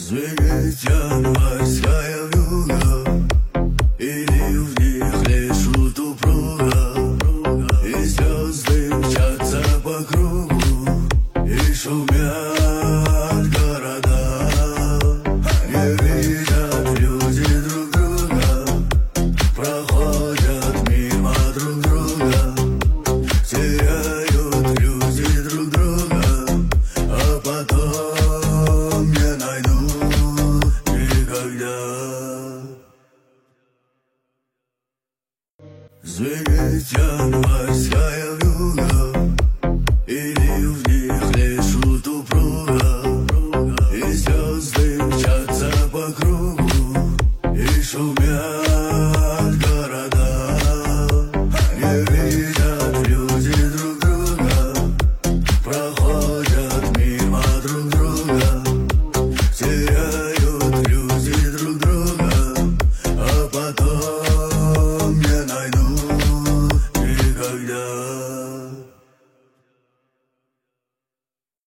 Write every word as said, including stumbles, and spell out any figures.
Звенит январская вьюга, и в них лишь упруга, и звезды мчатся по кругу, и шумят города. Не видят люди друг друга, проходят мимо друг друга, теряют люди друг друга, а потом не найдут никогда. Звенит январская вьюга,